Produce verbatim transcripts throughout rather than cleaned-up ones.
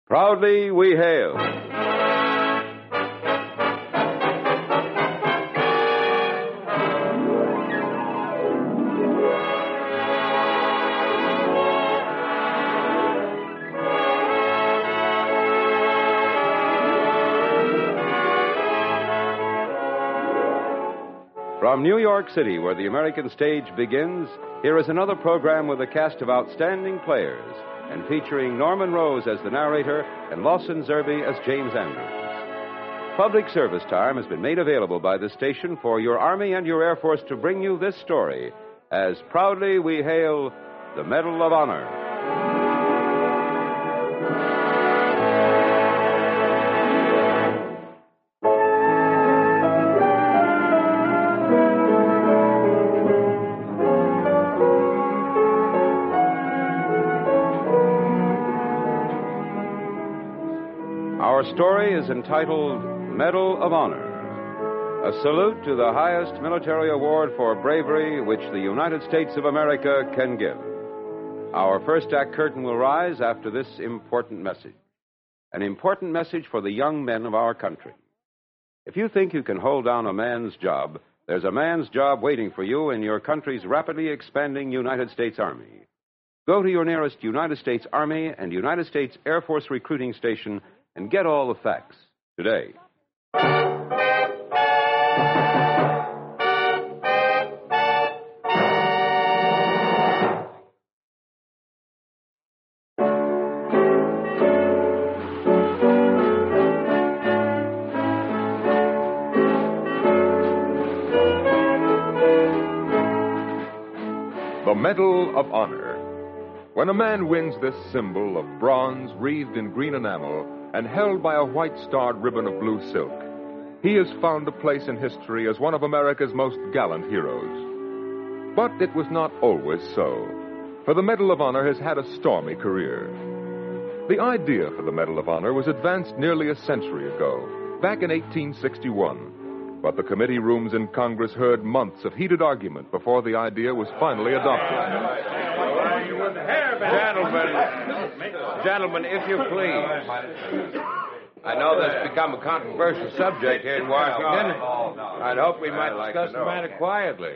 Proudly we hail. From New York City, where the American stage begins, here is another program with a cast of outstanding players and featuring Norman Rose as the narrator and Lawson Zerbe as James Andrews. Public service time has been made available by this station for your Army and your Air Force to bring you this story as proudly we hail the Medal of Honor. Our story is entitled Medal of Honor, a salute to the highest military award for bravery which the United States of America can give. Our first act curtain will rise after this important message, an important message for the young men of our country. If you think you can hold down a man's job, there's a man's job waiting for you in your country's rapidly expanding United States Army. Go to your nearest United States Army and United States Air Force recruiting station and get all the facts today. The Medal of Honor. When a man wins this symbol of bronze wreathed in green enamel and held by a white-starred ribbon of blue silk, he has found a place in history as one of America's most gallant heroes. But it was not always so, for the Medal of Honor has had a stormy career. The idea for the Medal of Honor was advanced nearly a century ago, back in eighteen sixty-one. But the committee rooms in Congress heard months of heated argument before the idea was finally adopted. Gentlemen, gentlemen, if you please. I know that's become a controversial subject here in Washington. I'd hope we might discuss the matter quietly.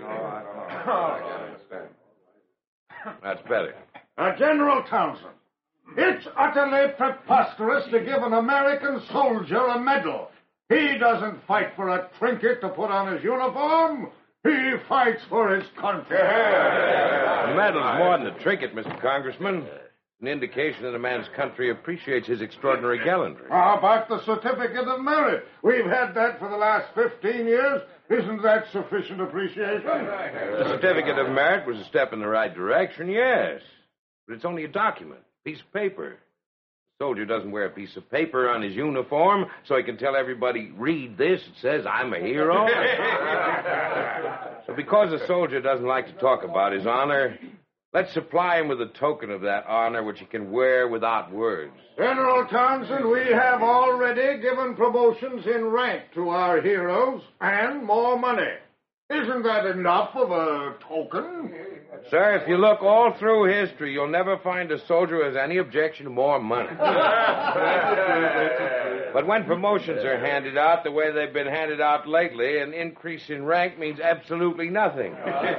That's better. Uh, General Townsend, it's utterly preposterous to give an American soldier a medal. He doesn't fight for a trinket to put on his uniform. He fights for his country. The medal's more than a trinket, Mister Congressman. An indication that a man's country appreciates his extraordinary gallantry. How about the certificate of merit? We've had that for the last fifteen years. Isn't that sufficient appreciation? The certificate of merit was a step in the right direction, yes. But it's only a document, a piece of paper. A soldier doesn't wear a piece of paper on his uniform so he can tell everybody, read this, it says I'm a hero. So because a soldier doesn't like to talk about his honor, let's supply him with a token of that honor which he can wear without words. General Townsend, we have already given promotions in rank to our heroes and more money. Isn't that enough of a token? Sir, if you look all through history, you'll never find a soldier who has any objection to more money. But when promotions are handed out the way they've been handed out lately, an increase in rank means absolutely nothing.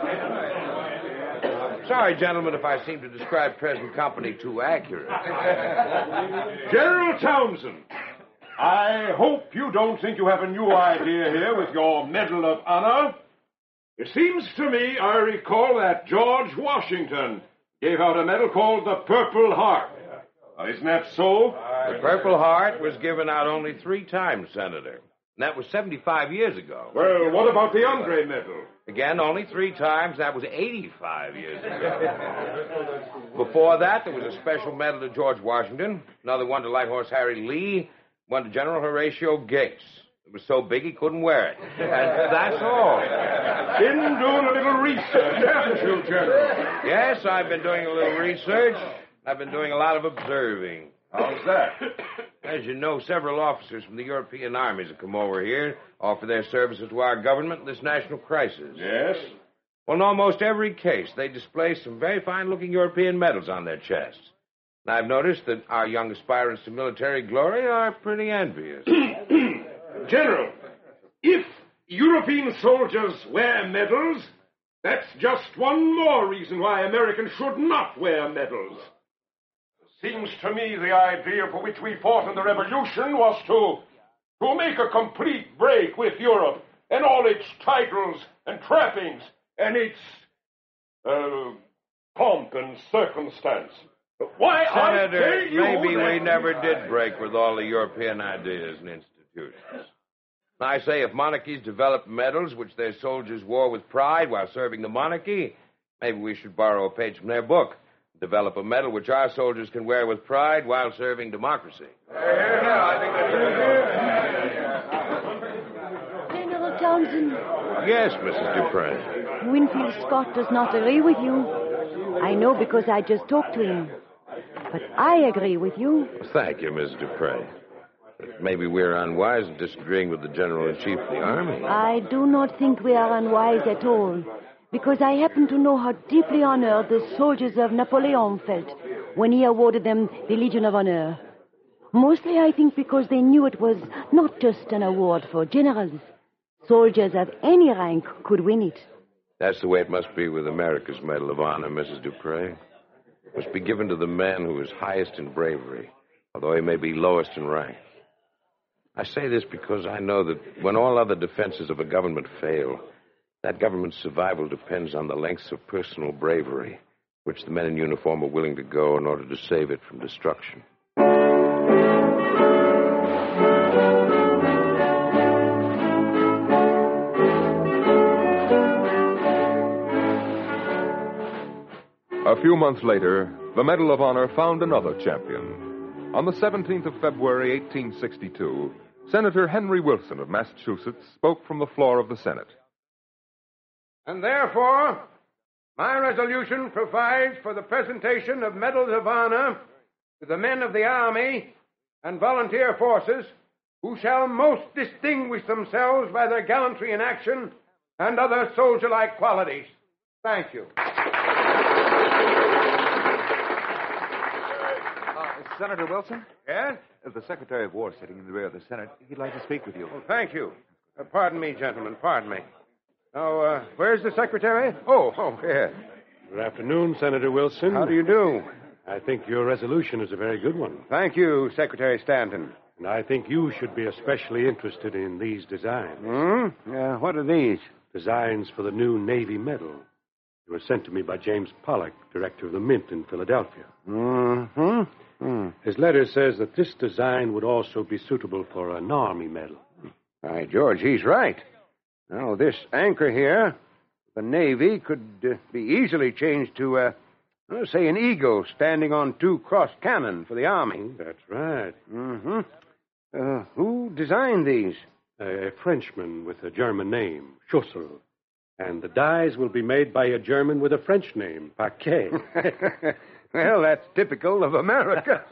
Sorry, gentlemen, if I seem to describe present company too accurate. General Townsend, I hope you don't think you have a new idea here with your Medal of Honor. It seems to me I recall that George Washington gave out a medal called the Purple Heart. Uh, isn't that so? The Purple Heart was given out only three times, Senator. And that was seventy-five years ago. Well, what about the Andre Medal? Again, only three times. That was eighty-five years ago. Before that, there was a special medal to George Washington, another one to Light Horse Harry Lee, one to General Horatio Gates. It was so big he couldn't wear it. And that's all. Been doing a little research, haven't you, General? Yes, I've been doing a little research. I've been doing a lot of observing. How's that? As you know, several officers from the European armies have come over here, offer their services to our government in this national crisis. Yes? Well, in almost every case, they display some very fine-looking European medals on their chests. And I've noticed that our young aspirants to military glory are pretty envious. General, if European soldiers wear medals, that's just one more reason why Americans should not wear medals. Seems to me the idea for which we fought in the Revolution was to, to make a complete break with Europe and all its titles and trappings and its uh, pomp and circumstance. Why, Senator, I tell you maybe that we never did break with all the European ideas and institutions. I say if monarchies developed medals which their soldiers wore with pride while serving the monarchy, maybe we should borrow a page from their book. Develop a medal which our soldiers can wear with pride while serving democracy. General Townsend. Yes, Missus Dupre. Winfield Scott does not agree with you. I know because I just talked to him. But I agree with you. Thank you, Missus Dupre. But maybe we're unwise in disagreeing with the General-in-Chief of the Army. I do not think we are unwise at all, because I happen to know how deeply honored the soldiers of Napoleon felt when he awarded them the Legion of Honor. Mostly, I think, because they knew it was not just an award for generals. Soldiers of any rank could win it. That's the way it must be with America's Medal of Honor, Missus Dupre. It must be given to the man who is highest in bravery, although he may be lowest in rank. I say this because I know that when all other defenses of a government fail, that government's survival depends on the lengths of personal bravery which the men in uniform are willing to go in order to save it from destruction. A few months later, the Medal of Honor found another champion. On the seventeenth of February, eighteen sixty-two, Senator Henry Wilson of Massachusetts spoke from the floor of the Senate. And therefore, my resolution provides for the presentation of medals of honor to the men of the Army and volunteer forces who shall most distinguish themselves by their gallantry in action and other soldier-like qualities. Thank you. Senator Wilson? Yes? The Secretary of War sitting in the rear of the Senate. He'd like to speak with you. Oh, thank you. Uh, pardon me, gentlemen. Pardon me. Now, uh, where's the Secretary? Oh, oh, yes. Good afternoon, Senator Wilson. How do you do? I think your resolution is a very good one. Thank you, Secretary Stanton. And I think you should be especially interested in these designs. Hmm? Uh, what are these? Designs for the new Navy medal. They were sent to me by James Pollock, director of the Mint in Philadelphia. Mm-hmm. Hmm. His letter says that this design would also be suitable for an Army medal. Why, George, he's right. Now, this anchor here, the Navy, could uh, be easily changed to, uh, well, say, an eagle standing on two crossed cannon for the Army. That's right. Mm-hmm. Uh, who designed these? A, a Frenchman with a German name, Schussel. And the dies will be made by a German with a French name, Paquet. Well, that's typical of America.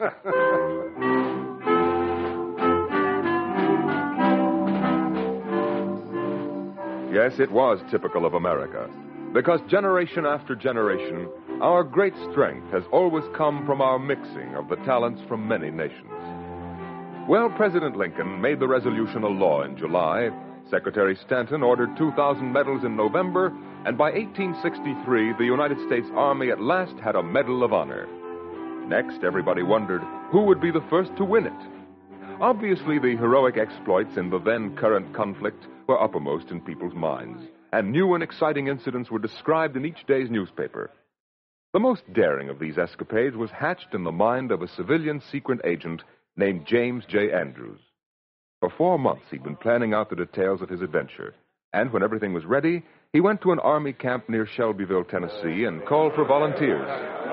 Yes, it was typical of America, because generation after generation, our great strength has always come from our mixing of the talents from many nations. Well, President Lincoln made the resolution a law in July. Secretary Stanton ordered two thousand medals in November, and by eighteen sixty-three, the United States Army at last had a Medal of Honor. Next, everybody wondered who would be the first to win it. Obviously, the heroic exploits in the then-current conflict were uppermost in people's minds, and new and exciting incidents were described in each day's newspaper. The most daring of these escapades was hatched in the mind of a civilian secret agent named James J. Andrews. For four months, he'd been planning out the details of his adventure, and when everything was ready, he went to an Army camp near Shelbyville, Tennessee, and called for volunteers.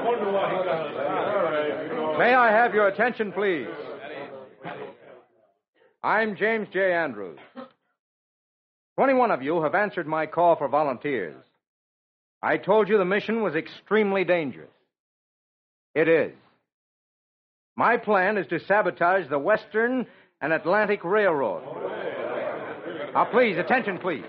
May I have your attention, please? I'm James J. Andrews. Twenty-one of you have answered my call for volunteers. I told you the mission was extremely dangerous. It is. My plan is to sabotage the Western and Atlantic Railroad. Now, please, attention, please.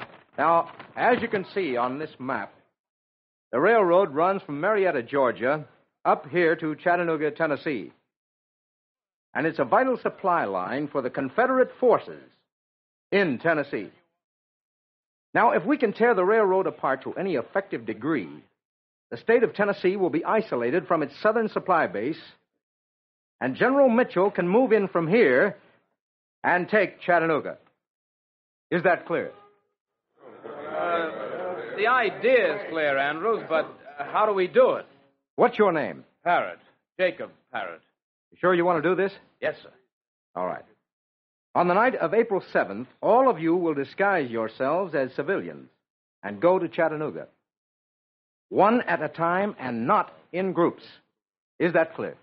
Now, as you can see on this map, the railroad runs from Marietta, Georgia, up here to Chattanooga, Tennessee. And it's a vital supply line for the Confederate forces in Tennessee. Now, if we can tear the railroad apart to any effective degree, the state of Tennessee will be isolated from its southern supply base, and General Mitchell can move in from here and take Chattanooga. Is that clear? Uh, the idea is clear, Andrews, but uh, how do we do it? What's your name? Parrott. Jacob Parrott. You sure you want to do this? Yes, sir. All right. On the night of April seventh, all of you will disguise yourselves as civilians and go to Chattanooga. One at a time and not in groups. Is that clear?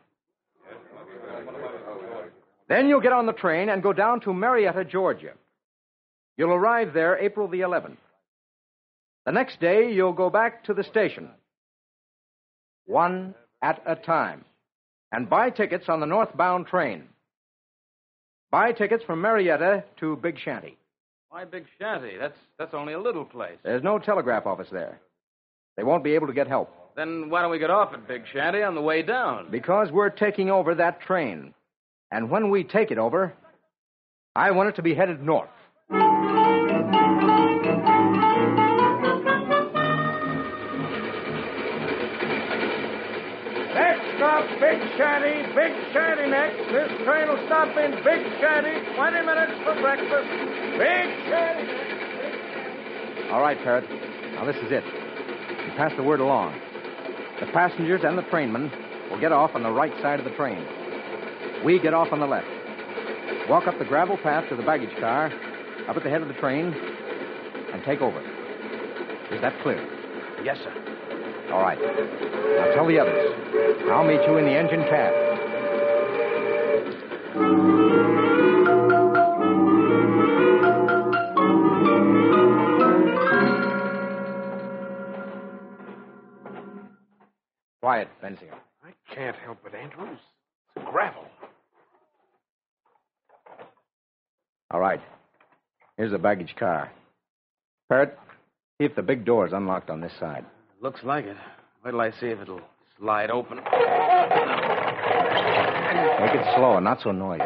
Then you'll get on the train and go down to Marietta, Georgia. You'll arrive there April the eleventh. The next day, you'll go back to the station. One at a time. And buy tickets on the northbound train. Buy tickets from Marietta to Big Shanty. Why Big Shanty? That's that's only a little place. There's no telegraph office there. They won't be able to get help. Then why don't we get off at Big Shanty on the way down? Because we're taking over that train. And when we take it over, I want it to be headed north. Next stop, Big Shanty. Big Shanty next. This train will stop in Big Shanty. Twenty minutes for breakfast. Big Shanty next. All right, Parrott. Now, this is it. You pass the word along. The passengers and the trainmen will get off on the right side of the train. We get off on the left. Walk up the gravel path to the baggage car, up at the head of the train, and take over. Is that clear? Yes, sir. All right. Now tell the others. I'll meet you in the engine cab. Quiet, Benzinger. I can't help it, Andrews. It's gravel. All right. Here's the baggage car. Parrott, see if the big door's unlocked on this side. Looks like it. Wait till I see if it'll slide open. Make it slow and not so noisy.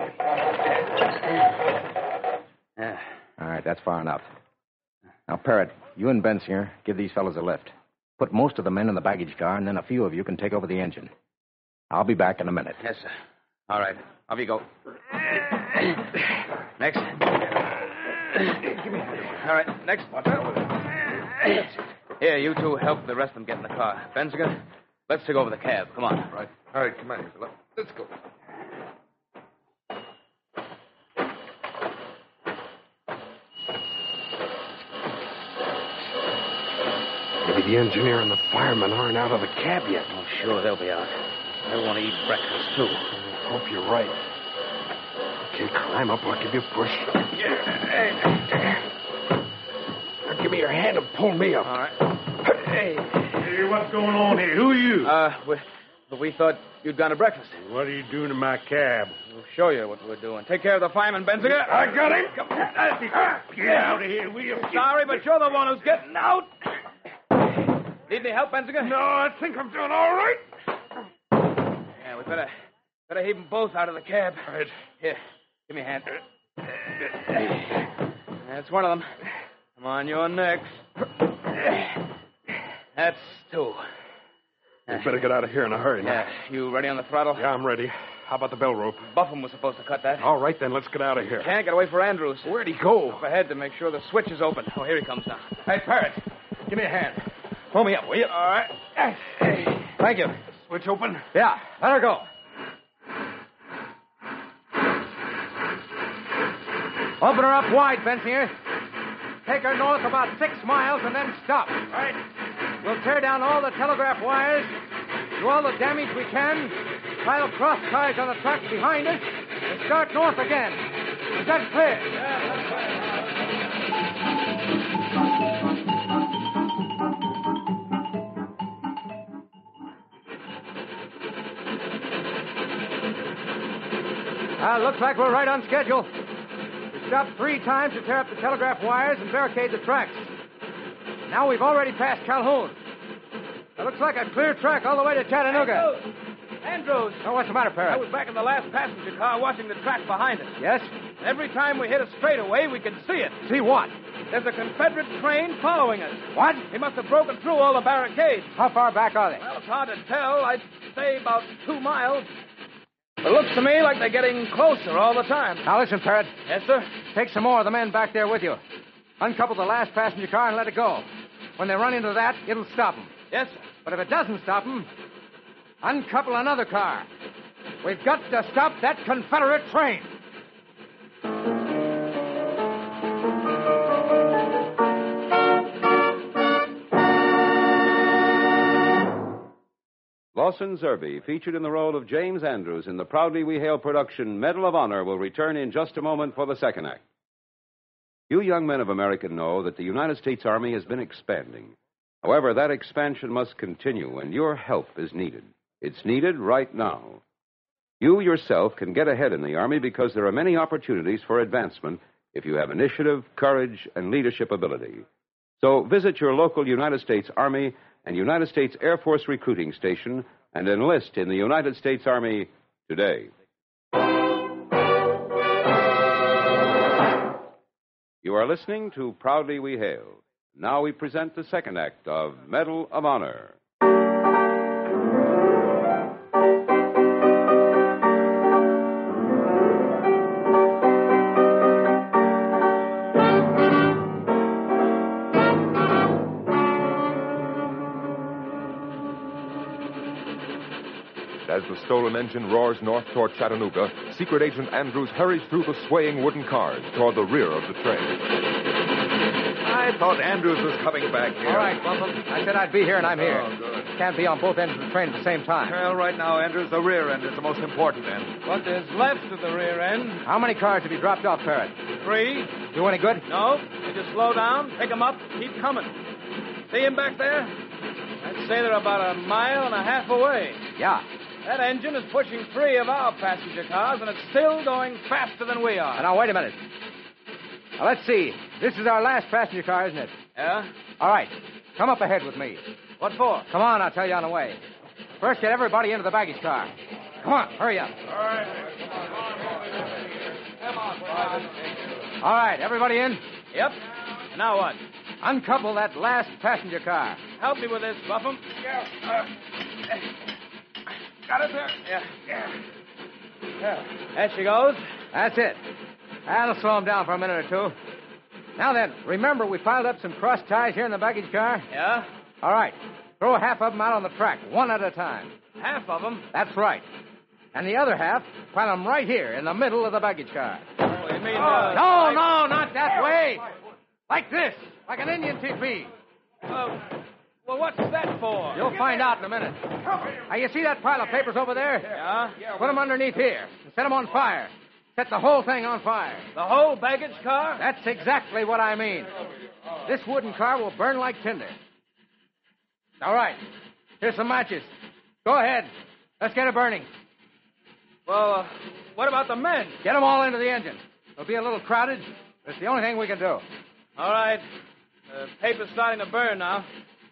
Yeah. All right, that's far enough. Now, Parrott, you and Bensinger give these fellows a lift. Put most of the men in the baggage car, and then a few of you can take over the engine. I'll be back in a minute. Yes, sir. All right. Off you go. Next. All right, next. Here, you two help the rest of them get in the car. Benziger, let's take over the cab. Come on. Right. All right, come on, fella. Let's go. Maybe the engineer and the fireman aren't out of the cab yet. Oh, sure, they'll be out. They'll want to eat breakfast, too. I hope you're right. Okay, climb up. I'll give you a push. Now give me your hand and pull me up. All right. Hey. Hey, what's going on here? Who are you? Uh, we, we thought you'd gone to breakfast. What are you doing in my cab? We'll show you what we're doing. Take care of the fireman, Benziger. I got him. Come on. Get out of here, will you? Sorry, but you're the one who's getting out. Need any help, Benziger? No, I think I'm doing all right. Yeah, we better better heave them both out of the cab. All right. Here, give me a hand. That's one of them. Come on, you're next. That's two. We better get out of here in a hurry now. Yeah, you ready on the throttle? Yeah, I'm ready. How about the bell rope? Buffum was supposed to cut that. All right, then, let's get out of here. Can't get away for Andrews. Where'd he go? Up ahead to make sure the switch is open. Oh, here he comes now. Hey, Parrott, give me a hand. Pull me up, will you? All right. Hey. Thank you. Switch open? Yeah, let her go. Open her up wide, Bensinger. Take her north about six miles and then stop. Right. We'll tear down all the telegraph wires, do all the damage we can, pile cross ties on the tracks behind us, and start north again. Is that clear? Ah, looks like we're right on schedule. We stopped three times to tear up the telegraph wires and barricade the tracks. Now we've already passed Calhoun. It looks like a clear track all the way to Chattanooga. Andrews! Andrews! Oh, what's the matter, Parrot? I was back in the last passenger car watching the track behind us. Yes? Every time we hit a straightaway, we can see it. See what? There's a Confederate train following us. What? He must have broken through all the barricades. How far back are they? Well, it's hard to tell. I'd say about two miles. It looks to me like they're getting closer all the time. Now listen, Parrot. Yes, sir? Take some more of the men back there with you. Uncouple the last passenger car and let it go. When they run into that, it'll stop them. Yes, sir. But if it doesn't stop them, uncouple another car. We've got to stop that Confederate train. Lawson Zerbe, featured in the role of James Andrews in the Proudly We Hail production Medal of Honor, will return in just a moment for the second act. You young men of America know that the United States Army has been expanding. However, that expansion must continue, and your help is needed. It's needed right now. You yourself can get ahead in the Army because there are many opportunities for advancement if you have initiative, courage, and leadership ability. So visit your local United States Army and United States Air Force recruiting station and enlist in the United States Army today. You are listening to Proudly We Hail. Now we present the second act of Medal of Honor. As the stolen engine roars north toward Chattanooga, Secret Agent Andrews hurries through the swaying wooden cars toward the rear of the train. I thought Andrews was coming back here. All right, Buffalo. I said I'd be here, and I'm here. Oh, good. Can't be on both ends of the train at the same time. Well, right now, Andrews, the rear end is the most important end. What is left of the rear end? How many cars have you dropped off, Parrot? Three. Do any good? No. You just slow down, pick them up, keep coming. See him back there? I'd say they're about a mile and a half away. Yeah. That engine is pushing three of our passenger cars, and it's still going faster than we are. Now, wait a minute. Now, let's see. This is our last passenger car, isn't it? Yeah? All right. Come up ahead with me. What for? Come on, I'll tell you on the way. First, get everybody into the baggage car. Come on, hurry up. All right. Come on. All right, everybody in? Yep. Now what? Uncouple that last passenger car. Help me with this, Buffum. Yeah. Uh, got it there? Yeah. Yeah. Yeah. There she goes. That's it. That'll slow them down for a minute or two. Now then, remember we piled up some cross ties here in the baggage car? Yeah? All right. Throw half of them out on the track, one at a time. Half of them? That's right. And the other half, pile them right here in the middle of the baggage car. Oh, you mean... Uh, no, like... no, not that way. Like this, like an Indian teepee. Uh, well, what's that for? You'll find out in a minute. Now, you see that pile of papers over there? Yeah? Put them underneath here and set them on fire. Set the whole thing on fire. The whole baggage car? That's exactly what I mean. This wooden car will burn like tinder. All right. Here's some matches. Go ahead. Let's get it burning. Well, uh, what about the men? Get them all into the engine. It'll be a little crowded, but it's the only thing we can do. All right. The paper's starting to burn now.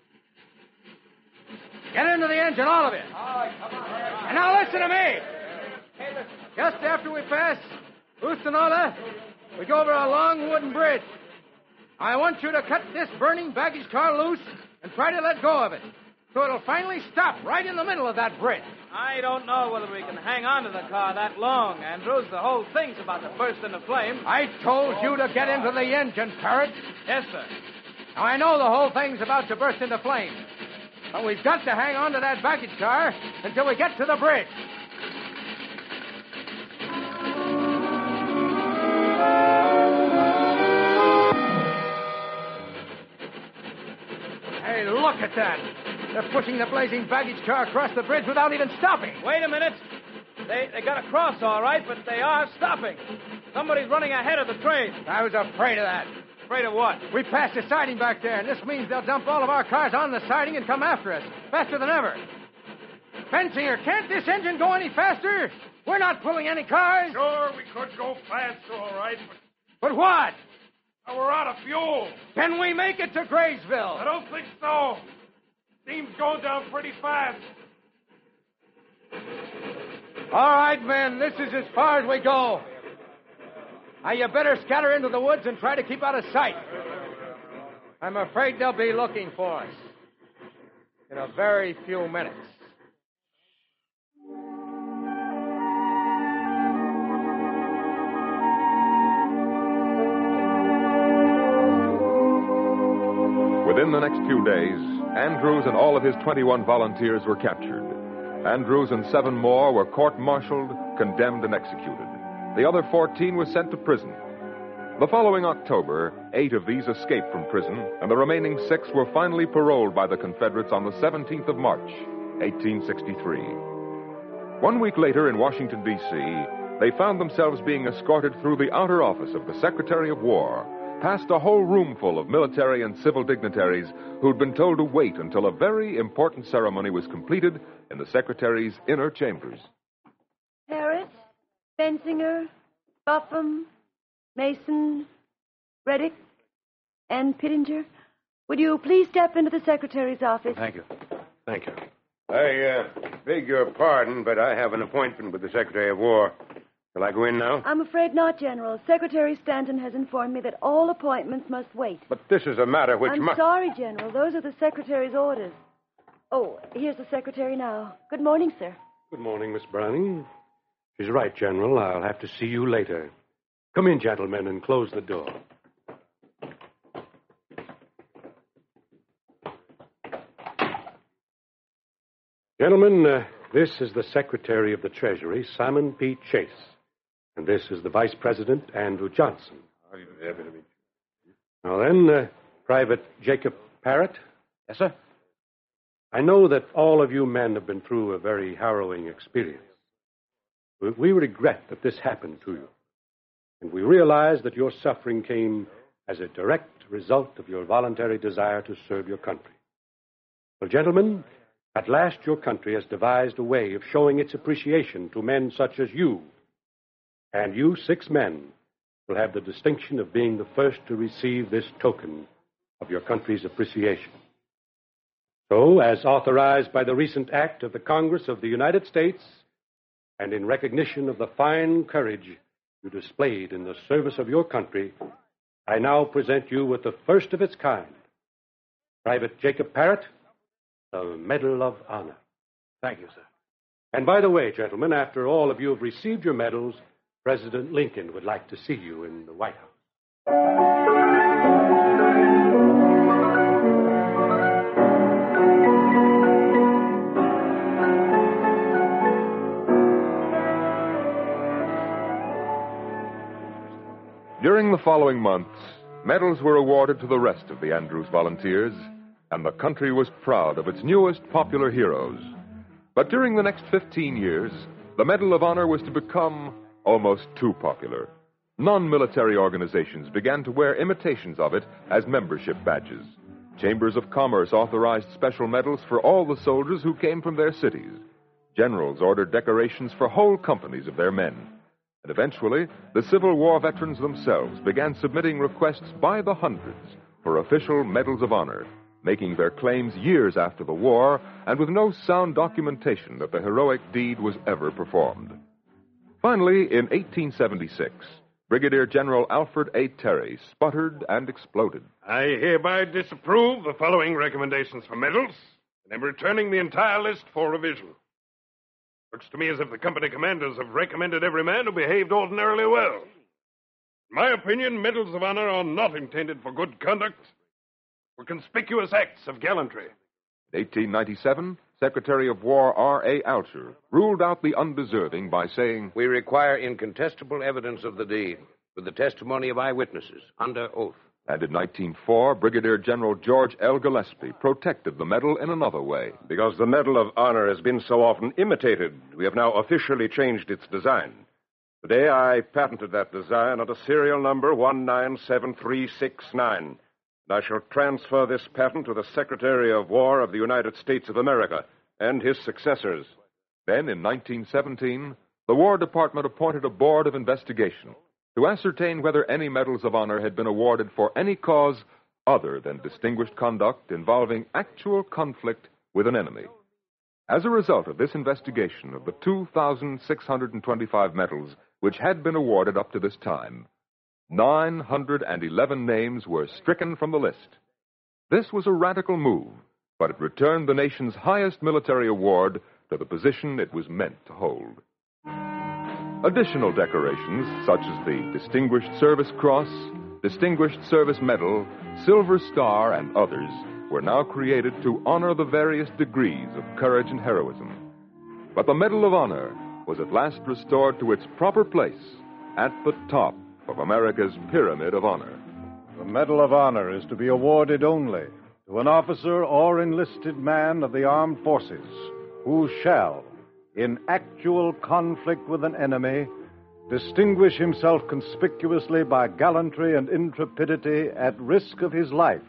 Get into the engine, all of it. All right, come on. And now listen to me. Just after we pass Ustanola, we go over a long wooden bridge. I want you to cut this burning baggage car loose and try to let go of it, so it'll finally stop right in the middle of that bridge. I don't know whether we can hang on to the car that long, Andrews. The whole thing's about to burst into flame. I told you to get into the engine, Parrot. Yes, sir. Now, I know the whole thing's about to burst into flame, but we've got to hang on to that baggage car until we get to the bridge. Hey, look at that. They're pushing the blazing baggage car across the bridge without even stopping. Wait a minute. They they got across all right, but they are stopping. Somebody's running ahead of the train. I was afraid of that. Afraid of what? We passed the siding back there, and this means they'll dump all of our cars on the siding and come after us, faster than ever. Bensinger, can't this engine go any faster? We're not pulling any cars. Sure, we could go faster, all right, but... But what? We're out of fuel. Can we make it to Graysville? I don't think so. Steam's going down pretty fast. All right, men, this is as far as we go. Now, you better scatter into the woods and try to keep out of sight. I'm afraid they'll be looking for us in a very few minutes. Within the next few days, Andrews and all of his twenty-one volunteers were captured. Andrews and seven more were court-martialed, condemned, and executed. The other fourteen were sent to prison. The following October, eight of these escaped from prison, and the remaining six were finally paroled by the Confederates on the seventeenth of March, eighteen sixty-three. One week later in Washington, D C, they found themselves being escorted through the outer office of the Secretary of War, past a whole room full of military and civil dignitaries who'd been told to wait until a very important ceremony was completed in the Secretary's inner chambers. Harris, Bensinger, Buffum, Mason, Reddick, and Pittinger, would you please step into the Secretary's office? Thank you. Thank you. I uh, beg your pardon, but I have an appointment with the Secretary of War. Shall I go in now? I'm afraid not, General. Secretary Stanton has informed me that all appointments must wait. But this is a matter which I'm must... sorry, General. Those are the Secretary's orders. Oh, here's the Secretary now. Good morning, sir. Good morning, Miss Browning. She's right, General. I'll have to see you later. Come in, gentlemen, and close the door. Gentlemen, uh, this is the Secretary of the Treasury, Simon P. Chase. And this is the Vice President, Andrew Johnson. Now then, uh, Private Jacob Parrott. Yes, sir? I know that all of you men have been through a very harrowing experience. We, we regret that this happened to you. And we realize that your suffering came as a direct result of your voluntary desire to serve your country. Well, gentlemen, at last your country has devised a way of showing its appreciation to men such as you. And you six men will have the distinction of being the first to receive this token of your country's appreciation. So, as authorized by the recent act of the Congress of the United States, and in recognition of the fine courage you displayed in the service of your country, I now present you with the first of its kind, Private Jacob Parrott, the Medal of Honor. Thank you, sir. And by the way, gentlemen, after all of you have received your medals, President Lincoln would like to see you in the White House. During the following months, medals were awarded to the rest of the Andrews volunteers, and the country was proud of its newest popular heroes. But during the next fifteen years, the Medal of Honor was to become almost too popular. Non-military organizations began to wear imitations of it as membership badges. Chambers of Commerce authorized special medals for all the soldiers who came from their cities. Generals ordered decorations for whole companies of their men. And eventually, the Civil War veterans themselves began submitting requests by the hundreds for official medals of honor, making their claims years after the war and with no sound documentation that the heroic deed was ever performed. Finally, in eighteen seventy-six, Brigadier General Alfred A. Terry sputtered and exploded. I hereby disapprove the following recommendations for medals, and am returning the entire list for revision. Looks to me as if the company commanders have recommended every man who behaved ordinarily well. In my opinion, medals of honor are not intended for good conduct, for conspicuous acts of gallantry. In eighteen ninety-seven, Secretary of War R A Alger ruled out the undeserving by saying, "We require incontestable evidence of the deed, with the testimony of eyewitnesses, under oath." And in nineteen oh four, Brigadier General George L. Gillespie protected the medal in another way. Because the Medal of Honor has been so often imitated, we have now officially changed its design. Today, I patented that design under serial number one nine seven three six nine. And I shall transfer this patent to the Secretary of War of the United States of America and his successors. Then, in nineteen seventeen, the War Department appointed a board of investigation to ascertain whether any medals of honor had been awarded for any cause other than distinguished conduct involving actual conflict with an enemy. As a result of this investigation of the two thousand six hundred twenty-five medals which had been awarded up to this time, nine hundred eleven names were stricken from the list. This was a radical move, but it returned the nation's highest military award to the position it was meant to hold. Additional decorations, such as the Distinguished Service Cross, Distinguished Service Medal, Silver Star, and others, were now created to honor the various degrees of courage and heroism. But the Medal of Honor was at last restored to its proper place at the top of America's Pyramid of Honor. The Medal of Honor is to be awarded only to an officer or enlisted man of the armed forces who shall, in actual conflict with an enemy, distinguish himself conspicuously by gallantry and intrepidity at risk of his life,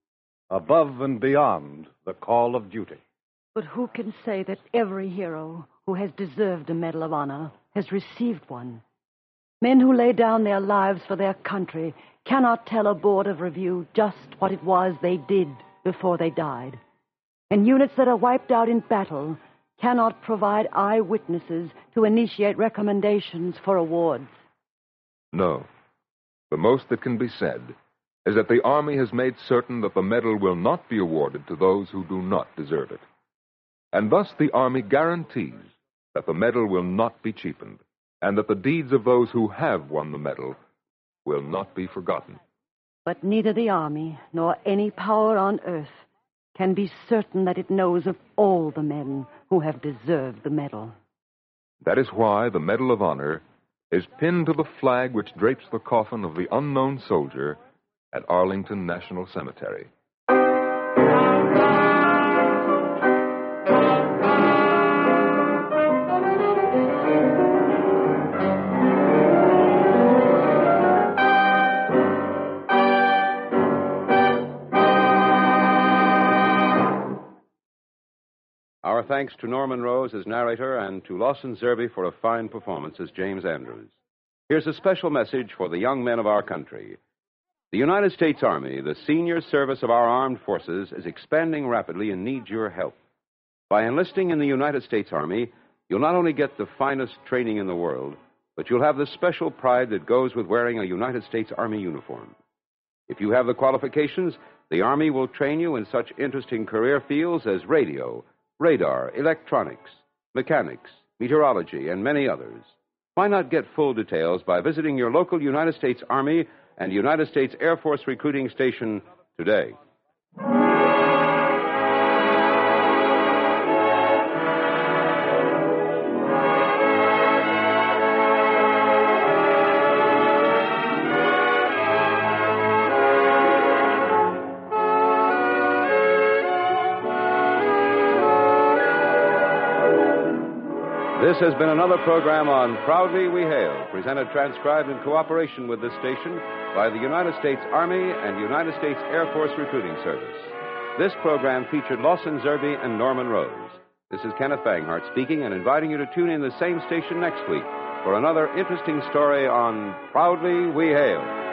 above and beyond the call of duty. But who can say that every hero who has deserved a Medal of Honor has received one? Men who lay down their lives for their country cannot tell a board of review just what it was they did before they died. And units that are wiped out in battle cannot provide eyewitnesses to initiate recommendations for awards. No. The most that can be said is that the Army has made certain that the medal will not be awarded to those who do not deserve it. And thus the Army guarantees that the medal will not be cheapened, and that the deeds of those who have won the medal will not be forgotten. But neither the Army nor any power on earth can be certain that it knows of all the men who have deserved the medal. That is why the Medal of Honor is pinned to the flag which drapes the coffin of the unknown soldier at Arlington National Cemetery. Our thanks to Norman Rose as narrator and to Lawson Zerby for a fine performance as James Andrews. Here's a special message for the young men of our country. The United States Army, the senior service of our armed forces, is expanding rapidly and needs your help. By enlisting in the United States Army, you'll not only get the finest training in the world, but you'll have the special pride that goes with wearing a United States Army uniform. If you have the qualifications, the Army will train you in such interesting career fields as radio, radar, electronics, mechanics, meteorology, and many others. Why not get full details by visiting your local United States Army and United States Air Force recruiting station today? This has been another program on Proudly We Hail, presented transcribed in cooperation with this station by the United States Army and United States Air Force Recruiting Service. This program featured Lawson Zerby and Norman Rose. This is Kenneth Banghart speaking and inviting you to tune in the same station next week for another interesting story on Proudly We Hail.